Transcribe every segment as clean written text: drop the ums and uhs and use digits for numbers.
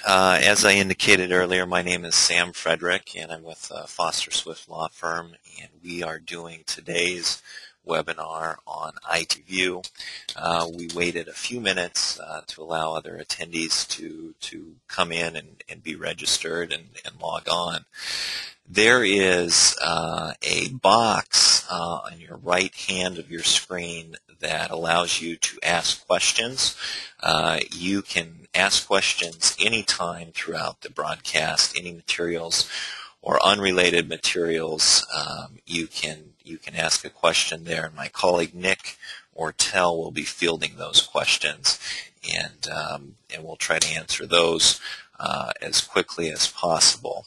As I indicated earlier, my name is Sam Frederick, and I'm with Foster Swift Law Firm, and we are doing today's webinar on ITView. We waited a few minutes to allow other attendees to come in and be registered and log on. There is a box on your right hand of your screen that allows you to ask questions. You can ask questions anytime throughout the broadcast, any materials or unrelated materials. You can ask a question there, and my colleague Nick Ortel will be fielding those questions, and we'll try to answer those as quickly as possible.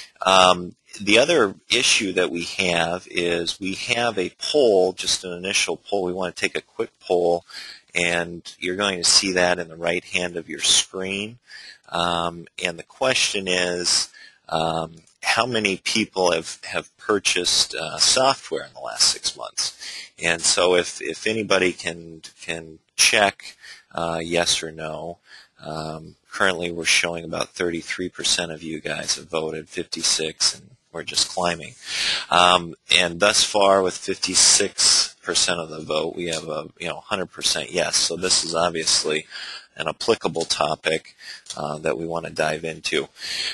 The other issue that we have is we have a poll, just an initial poll. We want to take a quick poll, and you're going to see that in the right hand of your screen. And the question is, how many people have purchased software in the last 6 months? And so if anybody can check yes or no. Currently we're showing about 33% of you guys have voted, 56, and we're just climbing. And thus far, with 56% of the vote, we have a 100% yes. So this is obviously an applicable topic that we want to dive into.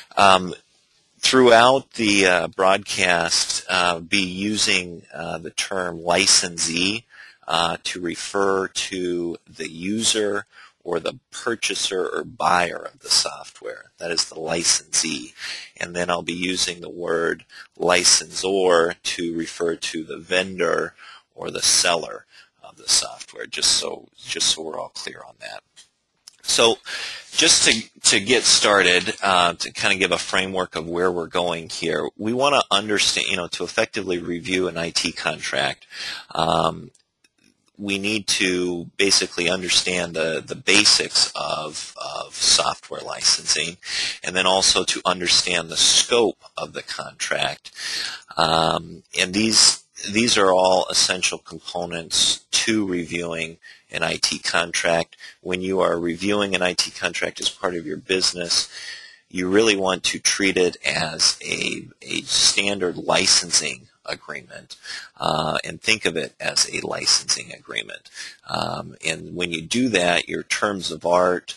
Throughout the broadcast, be using the term licensee to refer to the user or the purchaser or buyer of the software. That is the licensee. And then I'll be using the word licensor to refer to the vendor or the seller of the software, just so we're all clear on that. So just to get started, to kind of give a framework of where we're going here, we want to understand, to effectively review an IT contract, we need to basically understand the basics of software licensing, and then also to understand the scope of the contract. And these are all essential components to reviewing an IT contract. When you are reviewing an IT contract as part of your business, you really want to treat it as a standard licensing agreement, and think of it as a licensing agreement. And when you do that, your terms of art,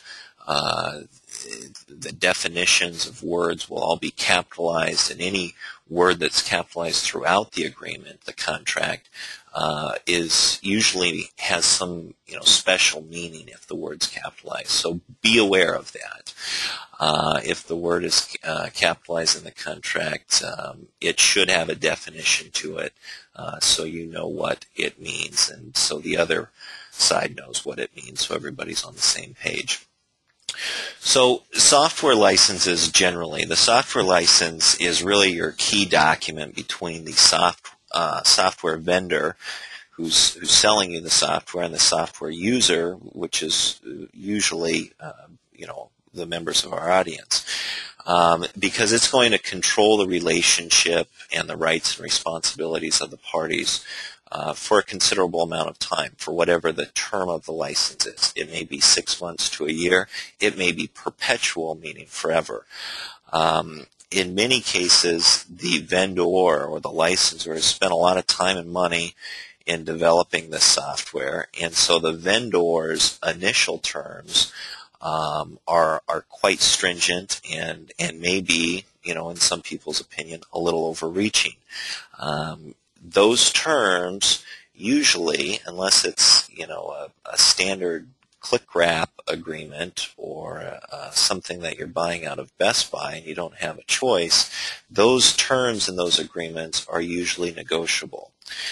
the definitions of words will all be capitalized, and any word that's capitalized throughout the agreement, the contract, is usually has some special meaning if the word's capitalized. So be aware of that. If the word is capitalized in the contract, it should have a definition to it, so you know what it means, and so the other side knows what it means, so everybody's on the same page. So software licenses generally, the software license is really your key document between the software vendor who's selling you the software and the software user, which is usually the members of our audience, because it's going to control the relationship and the rights and responsibilities of the parties for a considerable amount of time, for whatever the term of the license is. It may be 6 months to a year. It may be perpetual, meaning forever. In many cases, the vendor or the licensor has spent a lot of time and money in developing the software, and so the vendor's initial terms are quite stringent and maybe, in some people's opinion, a little overreaching. Those terms usually, unless it's a standard click wrap agreement or something that you're buying out of Best Buy and you don't have a choice, those terms in those agreements are usually negotiable.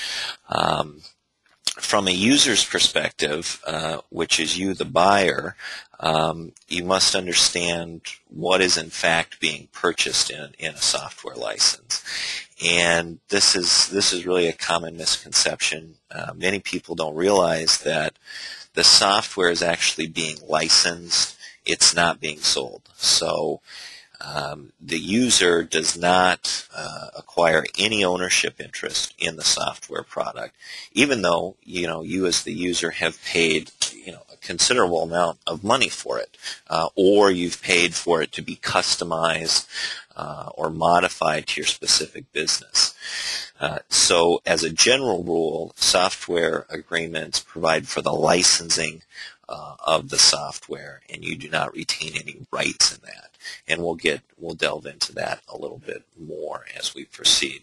From a user's perspective, which is you, the buyer, you must understand what is in fact being purchased in a software license. And this is really a common misconception. Many people don't realize that the software is actually being licensed. It's not being sold. So the user does not acquire any ownership interest in the software product, even though you as the user have paid a considerable amount of money for it, or you've paid for it to be customized or modified to your specific business. So as a general rule, software agreements provide for the licensing of the software, and you do not retain any rights in that. And we'll delve into that a little bit more as we proceed.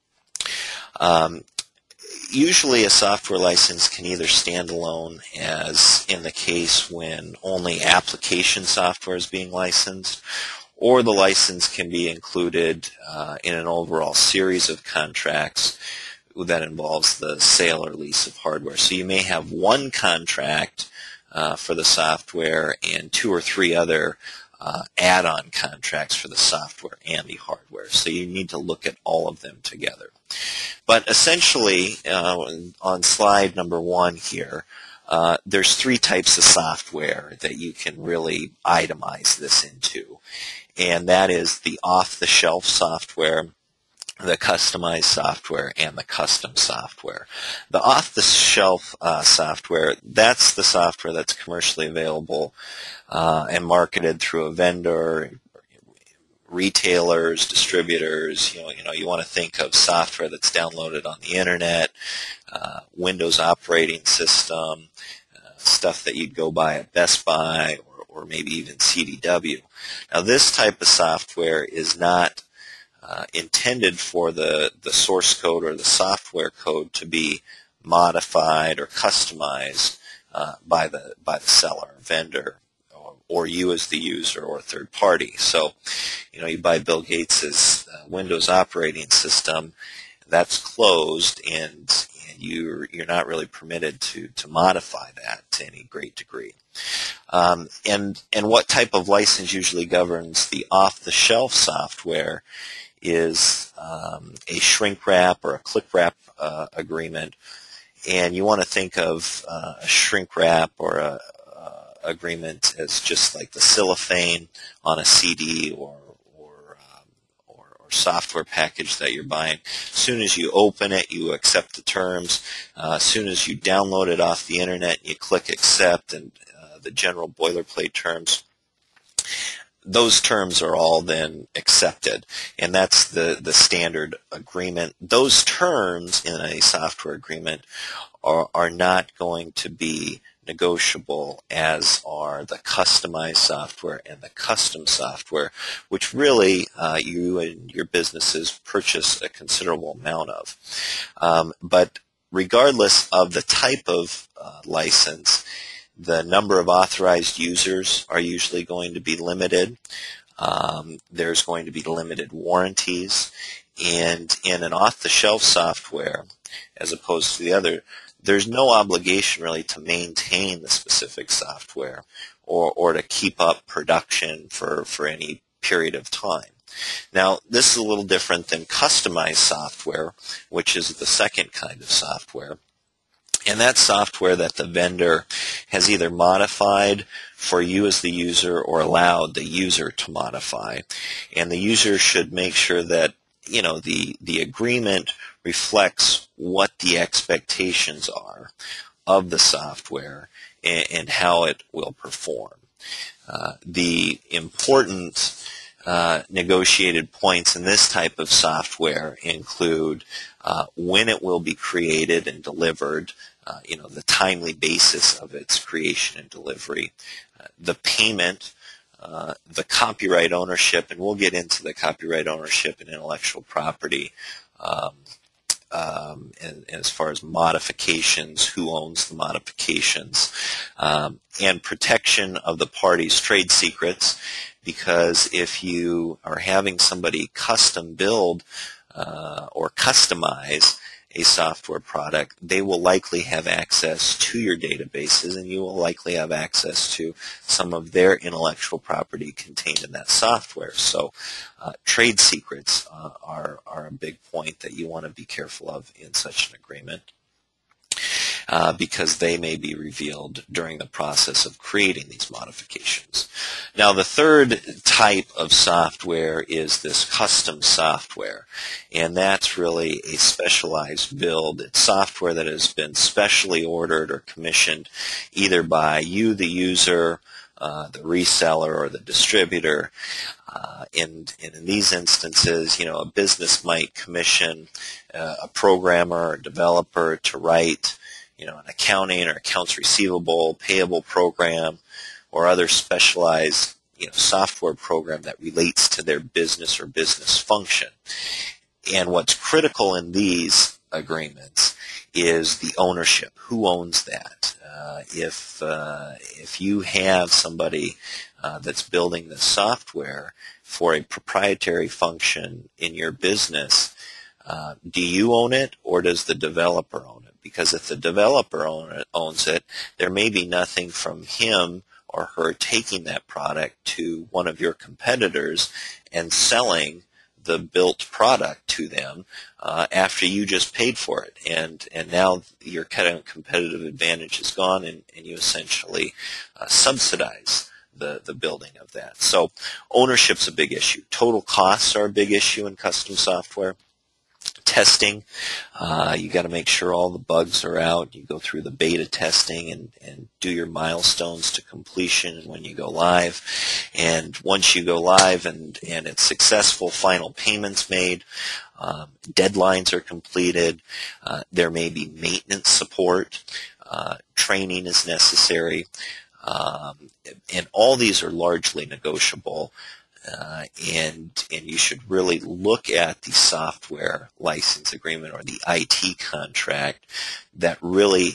Usually a software license can either stand alone, as in the case when only application software is being licensed, or the license can be included in an overall series of contracts that involves the sale or lease of hardware. So you may have one contract for the software and 2 or 3 other add-on contracts for the software and the hardware. So you need to look at all of them together. But essentially, on slide number 1 here, there's 3 types of software that you can really itemize this into. And that is the off-the-shelf software, the customized software, and the custom software. The off-the-shelf software, that's the software that's commercially available and marketed through a vendor, retailers, distributors. You want to think of software that's downloaded on the internet, Windows operating system, stuff that you'd go buy at Best Buy or maybe even CDW. Now this type of software is not intended for the source code or the software code to be modified or customized by the seller, vendor, or you as the user or third party. So, you buy Bill Gates' Windows operating system, that's closed, and you're not really permitted to modify that to any great degree. And what type of license usually governs the off-the-shelf software is a shrink wrap or a click wrap agreement. And you want to think of a shrink wrap or a agreement as just like the cellophane on a CD or software package that you're buying. As soon as you open it, you accept the terms. As soon as you download it off the internet, you click accept, and the general boilerplate terms, those terms are all then accepted, and that's the standard agreement. Those terms in a software agreement are not going to be negotiable, as are the customized software and the custom software, which really you and your businesses purchase a considerable amount of. But regardless of the type of license, the number of authorized users are usually going to be limited. There's going to be limited warranties. And in an off-the-shelf software, as opposed to the other, there's no obligation really to maintain the specific software or to keep up production for any period of time. Now, this is a little different than customized software, which is the second kind of software. And that's software that the vendor has either modified for you as the user or allowed the user to modify. And the user should make sure that the agreement reflects what the expectations are of the software and how it will perform. The important negotiated points in this type of software include when it will be created and delivered, the timely basis of its creation and delivery, the payment, the copyright ownership, and we'll get into the copyright ownership and intellectual property, and as far as modifications, who owns the modifications, and protection of the party's trade secrets, because if you are having somebody custom build or customize a software product, they will likely have access to your databases, and you will likely have access to some of their intellectual property contained in that software. So trade secrets are a big point that you want to be careful of in such an agreement. because they may be revealed during the process of creating these modifications. Now, the third type of software is this custom software, and that's really a specialized build. It's software that has been specially ordered or commissioned either by you, the user, the reseller, or the distributor. And in these instances, a business might commission a programmer or developer to write, an accounting or accounts receivable, payable program, or other specialized, software program that relates to their business or business function. And what's critical in these agreements is the ownership. Who owns that? If you have somebody that's building the software for a proprietary function in your business, do you own it or does the developer own it? Because if the developer owns it, there may be nothing from him or her taking that product to one of your competitors and selling the built product to them after you just paid for it. And now your kind of competitive advantage is gone, and you essentially subsidize the building of that. So ownership's a big issue. Total costs are a big issue in custom software. Testing, you got to make sure all the bugs are out. You go through the beta testing and do your milestones to completion when you go live. And once you go live and it's successful, final payments made, deadlines are completed, there may be maintenance support, training is necessary, and all these are largely negotiable. And you should really look at the software license agreement or the IT contract that really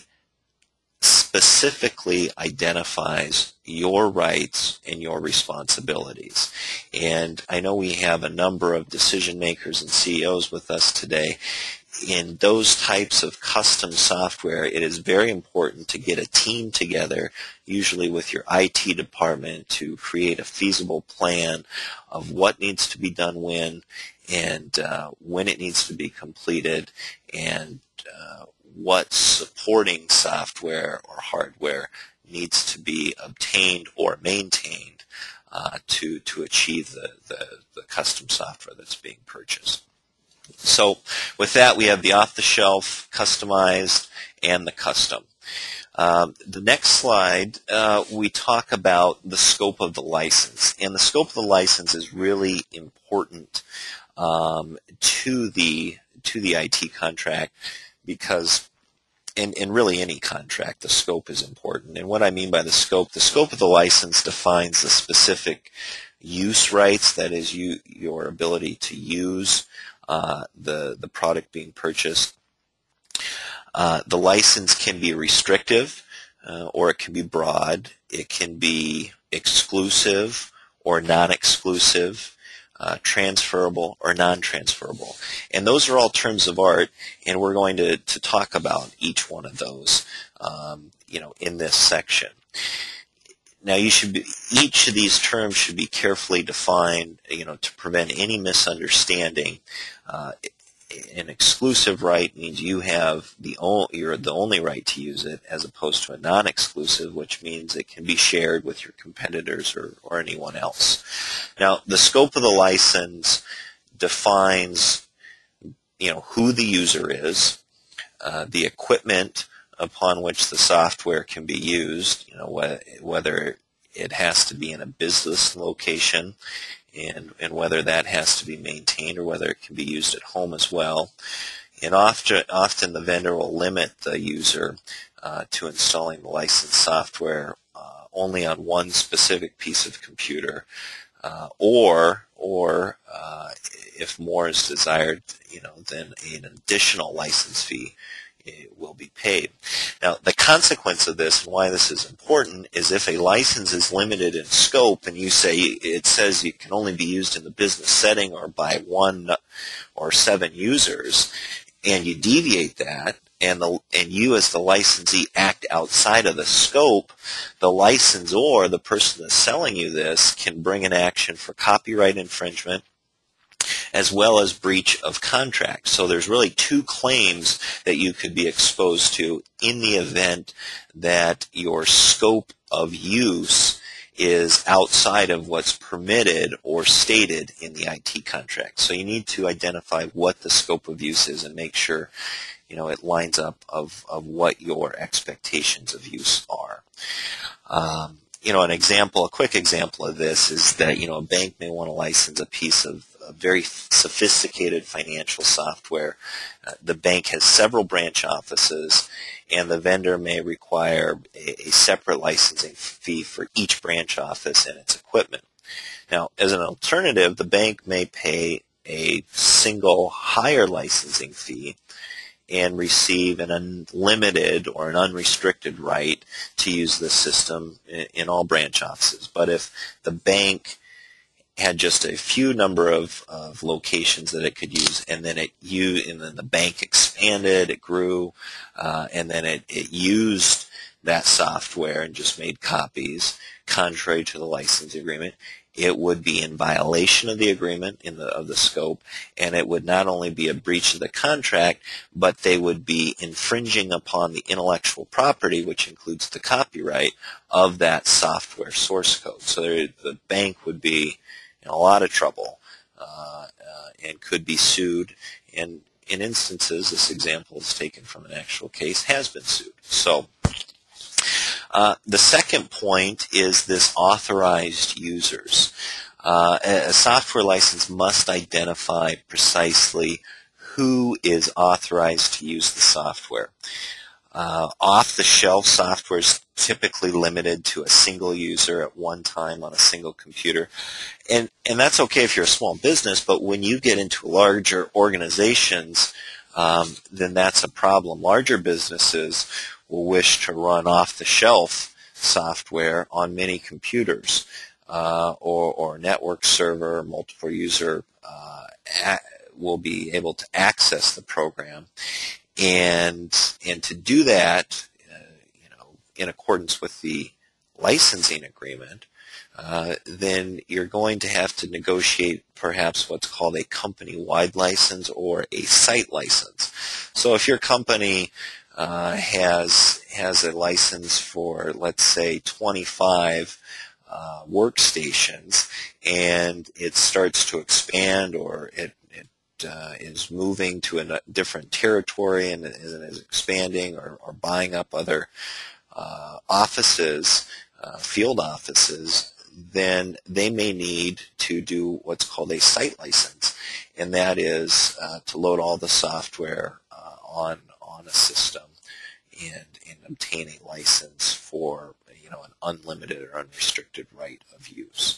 specifically identifies your rights and your responsibilities. And I know we have a number of decision makers and CEOs with us today. In those types of custom software, it is very important to get a team together, usually with your IT department, to create a feasible plan of what needs to be done when it needs to be completed, and what supporting software or hardware needs to be obtained or maintained to achieve the custom software that's being purchased. So with that, we have the off-the-shelf, customized, and the custom. The next slide, we talk about the scope of the license. And the scope of the license is really important to the IT contract because, and really any contract, the scope is important. And what I mean by the scope of the license defines the specific use rights, that is your ability to use the product being purchased. The license can be restrictive or it can be broad. It can be exclusive or non-exclusive, transferable or non-transferable. And those are all terms of art, and we're going to talk about each one of those in this section. Now, each of these terms should be carefully defined, to prevent any misunderstanding. An exclusive right means you're the only right to use it, as opposed to a non-exclusive, which means it can be shared with your competitors or anyone else. Now, the scope of the license defines, who the user is, the equipment upon which the software can be used, whether it has to be in a business location and whether that has to be maintained or whether it can be used at home as well. And often the vendor will limit the user to installing the licensed software only on one specific piece of computer, or if more is desired, then an additional license fee will be paid. Now, the consequence of this and why this is important is if a license is limited in scope and it says it can only be used in the business setting or by 1 or 7 users, and you deviate that, and you as the licensee act outside of the scope, the licensor, the person that's selling you this, can bring an action for copyright infringement, as well as breach of contract. So there's really two claims that you could be exposed to in the event that your scope of use is outside of what's permitted or stated in the IT contract. So you need to identify what the scope of use is and make sure it lines up of what your expectations of use are. A quick example of this is that, a bank may want to license a piece of very sophisticated financial software. The bank has several branch offices, and the vendor may require a separate licensing fee for each branch office and its equipment. Now, as an alternative, the bank may pay a single higher licensing fee and receive an unlimited or an unrestricted right to use the system in all branch offices. But if the bank had just a few number of locations that it could use, and then the bank expanded, it grew, and then it used that software and just made copies, contrary to the license agreement, it would be in violation of the agreement of the scope, and it would not only be a breach of the contract, but they would be infringing upon the intellectual property, which includes the copyright of that software source code. So the bank would be in a lot of trouble and could be sued. And in instances, this example is taken from an actual case, has been sued. So the second point is this authorized users. A software license must identify precisely who is authorized to use the software. Off-the-shelf software is typically limited to a single user at one time on a single computer. And that's okay if you're a small business, but when you get into larger organizations, then that's a problem. Larger businesses will wish to run off-the-shelf software on many computers or network server, multiple user will be able to access the program. And to do that, in accordance with the licensing agreement, then you're going to have to negotiate perhaps what's called a company-wide license or a site license. So if your company has a license for, let's say, 25 workstations, and it starts to expand, or it is moving to a different territory and is expanding or buying up other offices, field offices, then they may need to do what's called a site license, and that is to load all the software on a system and obtain a license for an unlimited or unrestricted right of use.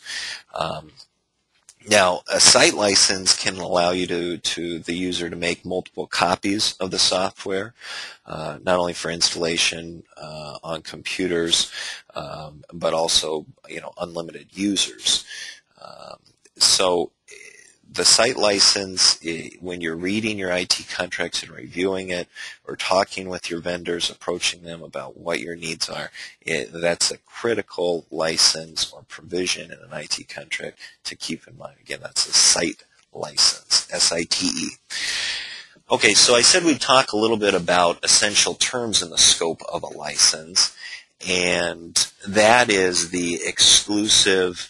Now, a site license can allow you to the user to make multiple copies of the software, not only for installation on computers, but also unlimited users. So the site license, when you're reading your IT contracts and reviewing it, or talking with your vendors, approaching them about what your needs are, that's a critical license or provision in an IT contract to keep in mind. Again, that's a site license, S-I-T-E. Okay, so I said we'd talk a little bit about essential terms in the scope of a license, and that is the exclusive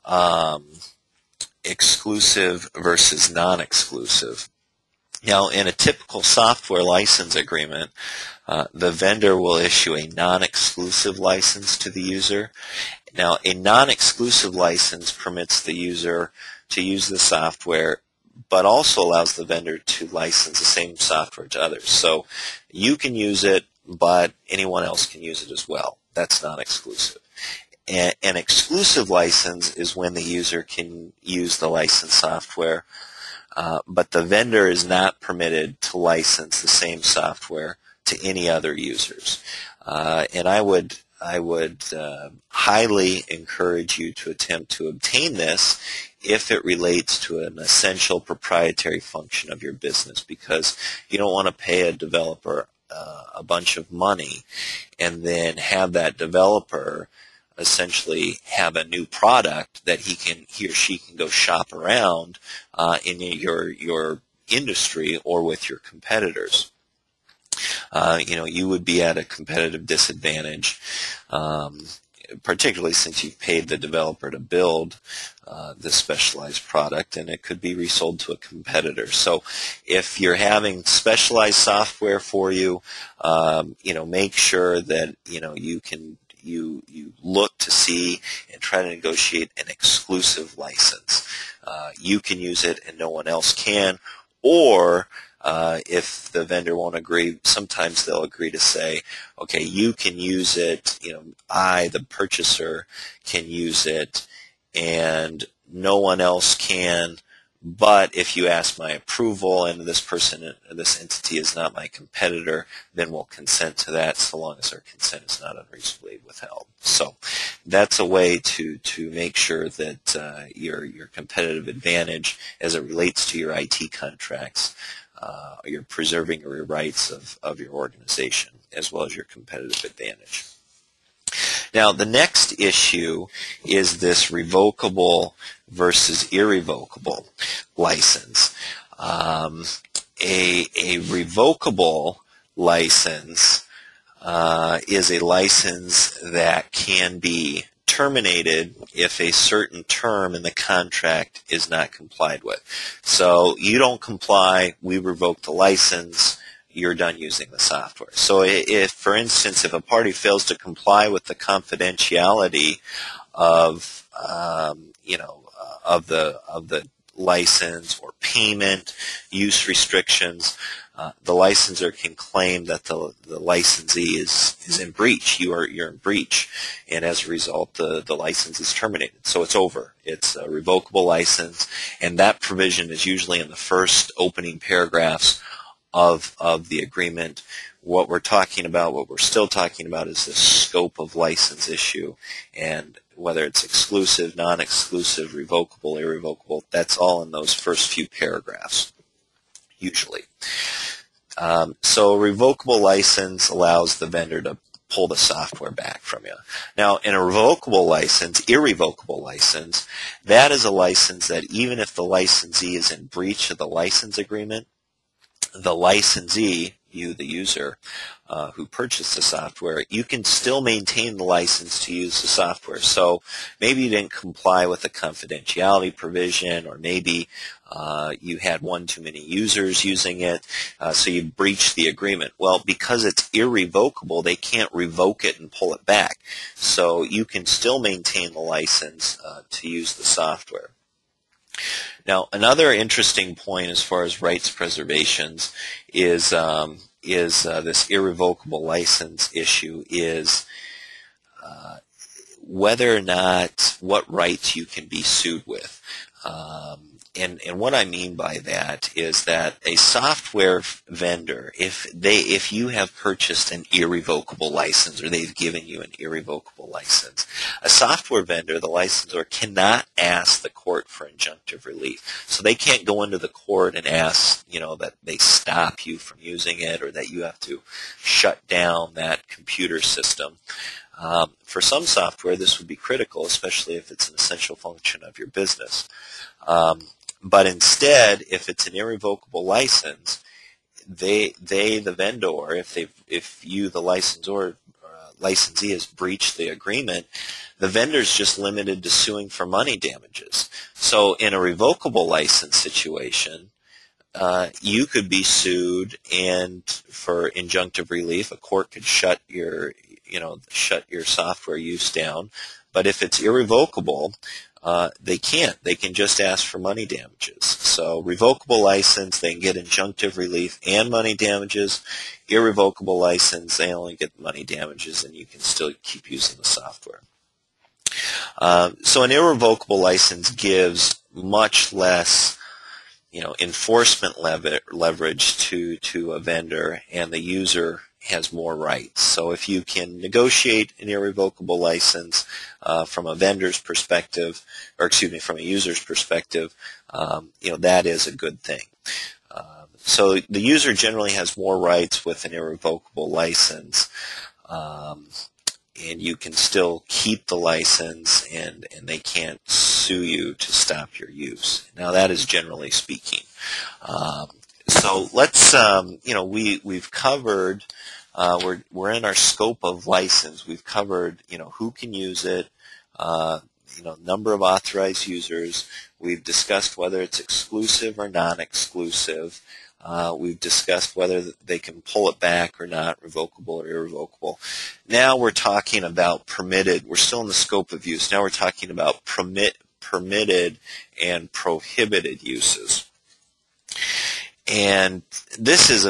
versus non-exclusive. Now, in a typical software license agreement, the vendor will issue a non-exclusive license to the user. Now, a non-exclusive license permits the user to use the software, but also allows the vendor to license the same software to others. So you can use it, but anyone else can use it as well. That's non-exclusive. An exclusive license is when the user can use the licensed software, but the vendor is not permitted to license the same software to any other users. And I would highly encourage you to attempt to obtain this if it relates to an essential proprietary function of your business, because you don't want to pay a developer a bunch of money and then have that developer essentially have a new product that he or she can go shop around in your industry or with your competitors. You would be at a competitive disadvantage, particularly since you've paid the developer to build this specialized product, and it could be resold to a competitor. So if you're having specialized software for you, make sure that you look to see and try to negotiate an exclusive license. You can use it and no one else can, or if the vendor won't agree, sometimes they'll agree to say, okay, you can use it, I, the purchaser, can use it, and no one else can, but if you ask my approval and this entity is not my competitor, then we'll consent to that so long as our consent is not unreasonably withheld. So that's a way to make sure that your competitive advantage as it relates to your IT contracts, you're preserving your rights of your organization as well as your competitive advantage. Now, the next issue is this revocable versus irrevocable license. A revocable license is a license that can be terminated if a certain term in the contract is not complied with. So you don't comply, we revoke the license, you're done using the software. So if, for instance, if a party fails to comply with the confidentiality of the license or payment, use restrictions, the licensor can claim that the licensee is in breach. You're in breach, and as a result, the license is terminated. So it's over. It's a revocable license, and that provision is usually in the first opening paragraphs of the agreement. What we're still talking about is the scope of license issue, and whether it's exclusive, non-exclusive, revocable, irrevocable, that's all in those first few paragraphs, usually. So a revocable license allows the vendor to pull the software back from you. Now, in a irrevocable license, that is a license that even if the licensee is in breach of the license agreement, the licensee, you, the user, who purchased the software, you can still maintain the license to use the software. So maybe you didn't comply with the confidentiality provision, or maybe you had one too many users using it, so you breached the agreement. Well, because it's irrevocable, they can't revoke it and pull it back. So you can still maintain the license to use the software. Now, another interesting point as far as rights preservations is this irrevocable license issue is whether or not what rights you can be sued with. And what I mean by that is that a software vendor, if you have purchased an irrevocable license or they've given you an irrevocable license, a software vendor, the licensor, cannot ask the court for injunctive relief. So they can't go into the court and ask, that they stop you from using it or that you have to shut down that computer system. For some software, this would be critical, especially if it's an essential function of your business. But instead, if it's an irrevocable license, the vendor, if you, the licensor, licensee, has breached the agreement, the vendor's just limited to suing for money damages. So in a revocable license situation, you could be sued, and for injunctive relief, a court could shut your software use down. But if it's irrevocable, they can't. They can just ask for money damages. So revocable license, they can get injunctive relief and money damages. Irrevocable license, they only get money damages, and you can still keep using the software. So an irrevocable license gives much less enforcement leverage to a vendor, and the user has more rights. So if you can negotiate an irrevocable license from a vendor's perspective, from a user's perspective, that is a good thing. So the user generally has more rights with an irrevocable license. and you can still keep the license, and they can't sue you to stop your use. Now, that is generally speaking. So let's, we've covered, we're in our scope of license. We've covered, who can use it, number of authorized users. We've discussed whether it's exclusive or non-exclusive. We've discussed whether they can pull it back or not, revocable or irrevocable. Now we're talking about permitted. We're still in the scope of use. Now we're talking about permitted and prohibited uses. And this is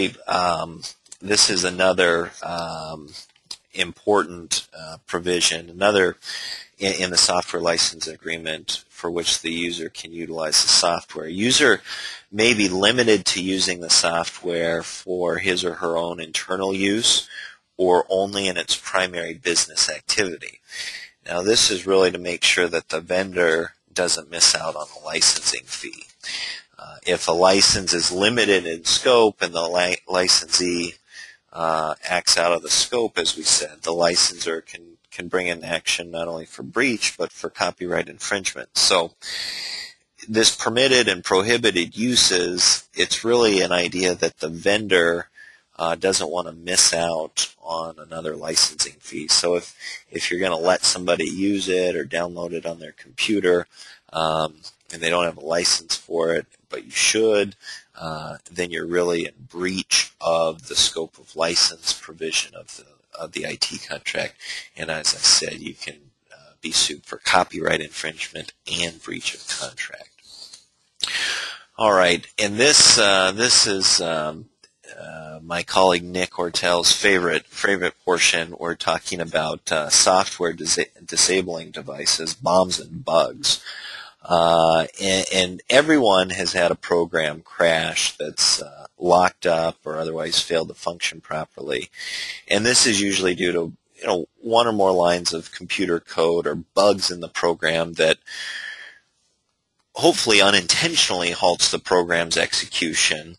another important provision, another in the software license agreement for which the user can utilize the software. User may be limited to using the software for his or her own internal use or only in its primary business activity. Now, this is really to make sure that the vendor doesn't miss out on the licensing fee. If a license is limited in scope and the licensee acts out of the scope, as we said, the licensor can bring in action not only for breach but for copyright infringement. So this permitted and prohibited uses, it's really an idea that the vendor doesn't want to miss out on another licensing fee. So if you're going to let somebody use it or download it on their computer and they don't have a license for it, but you should, then you're really in breach of the scope of license provision of the IT contract. And as I said, you can be sued for copyright infringement and breach of contract. All right, and this is my colleague Nick Ortel's favorite portion. We're talking about software disabling devices, bombs and bugs. And everyone has had a program crash that's locked up or otherwise failed to function properly. And this is usually due to one or more lines of computer code or bugs in the program that hopefully unintentionally halts the program's execution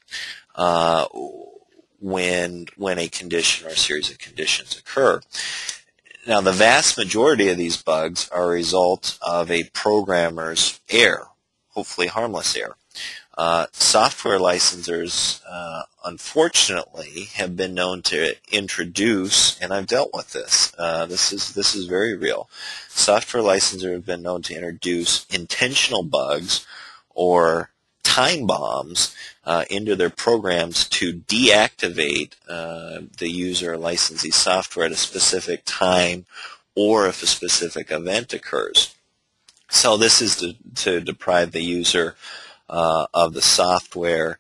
when a condition or a series of conditions occur. Now, the vast majority of these bugs are a result of a programmer's error, hopefully harmless error. Software licensors, unfortunately, have been known to introduce, and I've dealt with this. This is very real. Software licensors have been known to introduce intentional bugs or time bombs into their programs to deactivate the user or licensee software at a specific time or if a specific event occurs. So this is to deprive the user of the software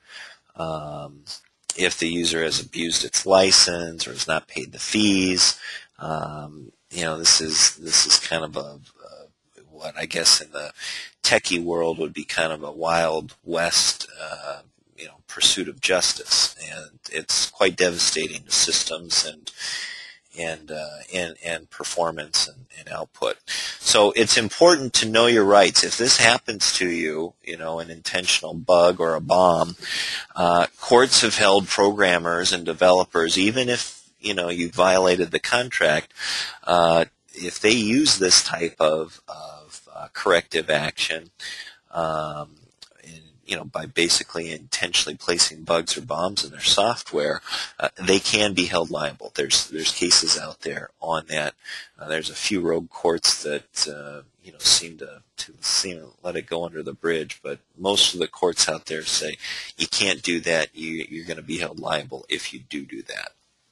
if the user has abused its license or has not paid the fees. This is kind of what I guess in the techie world would be kind of a Wild West pursuit of justice, and it's quite devastating to systems and performance and output. So it's important to know your rights. If this happens to you, an intentional bug or a bomb, courts have held programmers and developers, even if you violated the contract, if they use this type of corrective action, by basically intentionally placing bugs or bombs in their software, they can be held liable. There's cases out there on that. There's a few rogue courts that seem to let it go under the bridge, but most of the courts out there say you can't do that. You're going to be held liable if you do that.